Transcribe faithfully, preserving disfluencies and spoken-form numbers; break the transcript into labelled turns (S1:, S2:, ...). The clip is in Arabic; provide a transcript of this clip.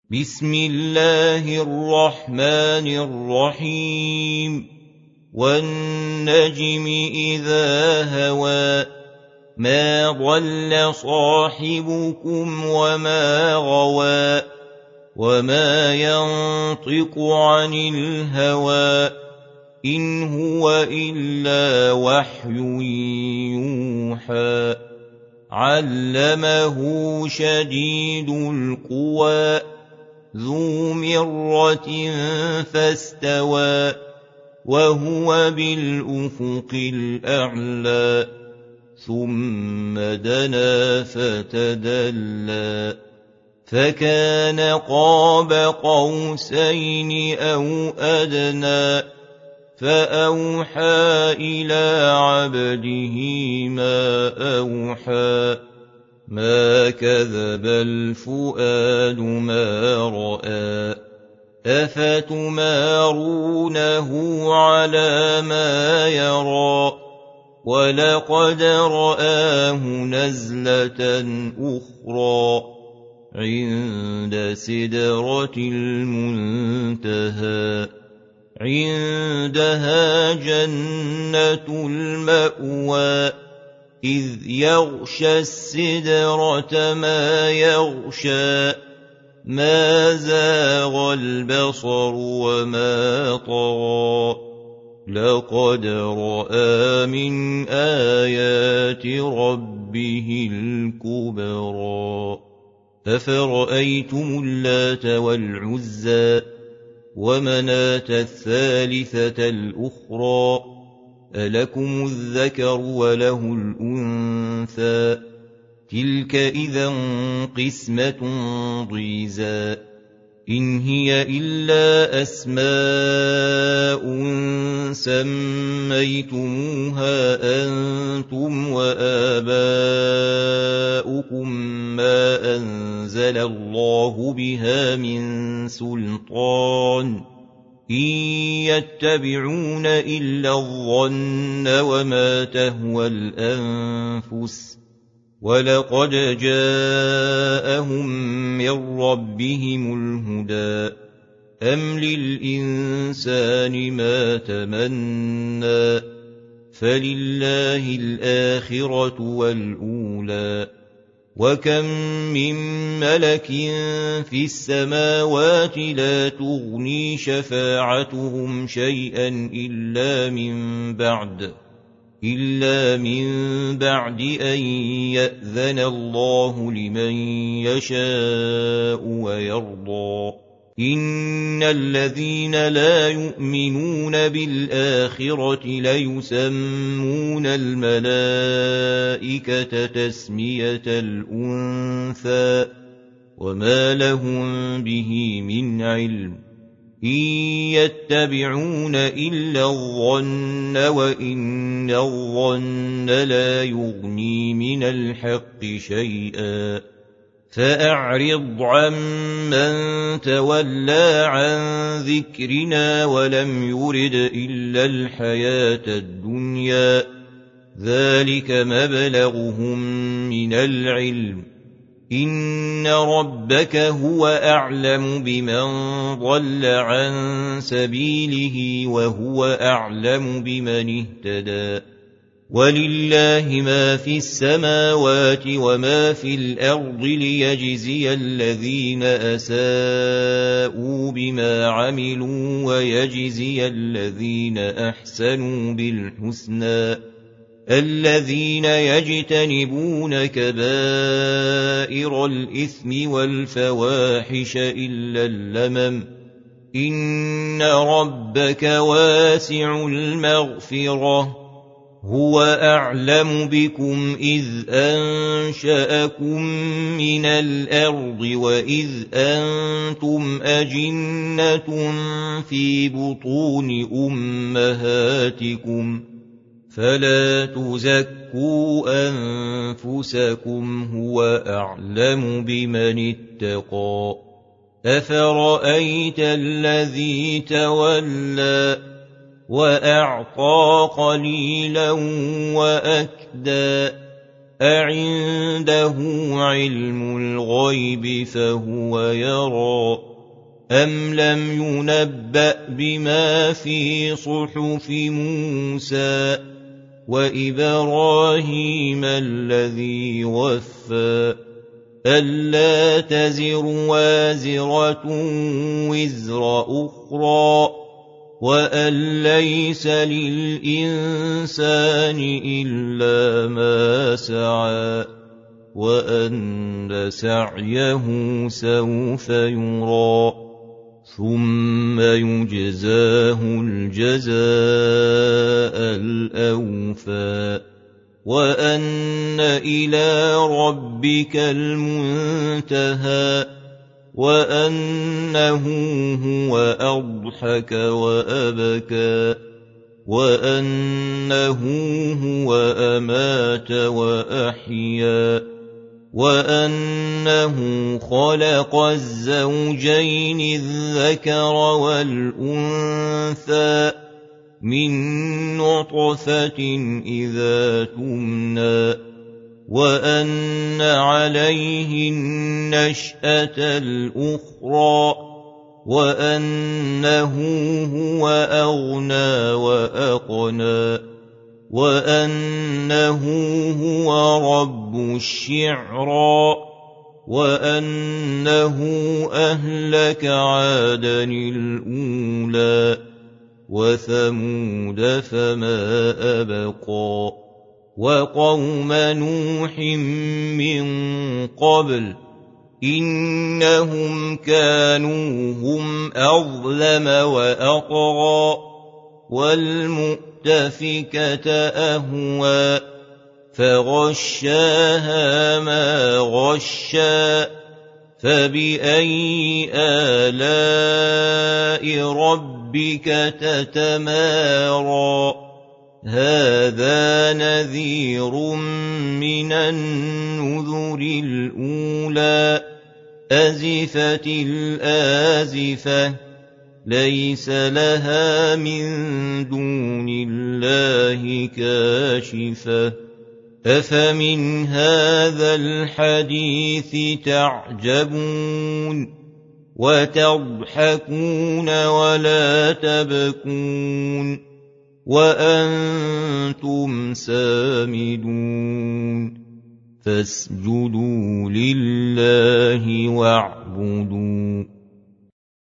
S1: بسم الله الرحمن الرحيم والنجم إذا هوى ما ضل صاحبكم وما غوى وما ينطق عن الهوى إن هو إلا وحي يوحى علمه شديد القوى ذو مرة فاستوى وهو بالأفق الأعلى ثم دنا فتدلى فكان قاب قوسين أو أدنى فأوحى إلى عبده ما أوحى ما كذب الفؤاد ما رأى أفتمارونه على ما يرى ولقد رآه نزلة أخرى عند سدرة المنتهى عندها جنة المأوى إذ يغشى السدرة ما يغشى ما زاغ البصر وما طغى لقد رأى من آيات ربه الكبرى أفرأيتم اللات والعزى ومناة الثالثة الأخرى ألكم الذكر وله الأنثى تلك إذا قسمة ضيزى إن هي إلا أسماء سميتموها أنتم وآباؤكم ما أنزل الله بها من سلطان إن يتبعون إلا الظن وما تهوى الأنفس ولقد جاءهم من ربهم الهدى أم للإنسان ما تمنى فلله الآخرة والأولى وكم من ملك في السماوات لا تغني شفاعتهم شيئا إلا من بعد إلا من بعد أن يأذن الله لمن يشاء ويرضى إن الذين لا يؤمنون بالآخرة ليسمون الملائكة تسمية الأنثى وما لهم به من علم إن يتبعون إلا الظن وإن الظن لا يغني من الحق شيئا فأعرض عمن تولى عن ذكرنا ولم يرد إلا الحياة الدنيا ذلك مبلغهم من العلم إن ربك هو أعلم بمن ضل عن سبيله وهو أعلم بمن اهتدى ولله ما في السماوات وما في الأرض ليجزي الذين أساءوا بما عملوا ويجزي الذين أحسنوا بالحسنى الذين يجتنبون كبائر الإثم والفواحش إلا اللمم إن ربك واسع المغفرة هو أعلم بكم إذ أنشأكم من الأرض وإذ أنتم أجنة في بطون أمهاتكم فلا تزكوا أنفسكم هو أعلم بمن اتقى أفرأيت الذي تولى وأعطى قليلا وأكدى أعنده علم الغيب فهو يرى أم لم ينبأ بما في صحف موسى وإبراهيم الذي وفى ألا تزر وازرة وزر أخرى وأن ليس للإنسان إلا ما سعى وأن سعيه سوف يرى ثم يجزاه الجزاء الأوفى وأن إلى ربك المنتهى وأنه هو أضحك وأبكى وأنه هو أمات وأحيا وأنه خلق الزوجين الذكر والأنثى من نطفة إذا تمنى وأن عليه النشأة الأخرى وأنه هو أغنى وأقنى وأنه هو رب الشعرى وأنه أهلك عادا الأولى وثمود فما أبقى وقوم نوح من قبل إنهم كانوا هم أظلم وأطغى والمؤتفكة أهوى فغشاها ما غشا فبأي آلاء ربك تتمارى هذا نذير من النذر الأولى أزفت الآزفة ليس لها من دون الله كاشفة أفمن هذا الحديث تعجبون وتضحكون ولا تبكون وأنتم سامدون فاسجدوا لله واعبدوا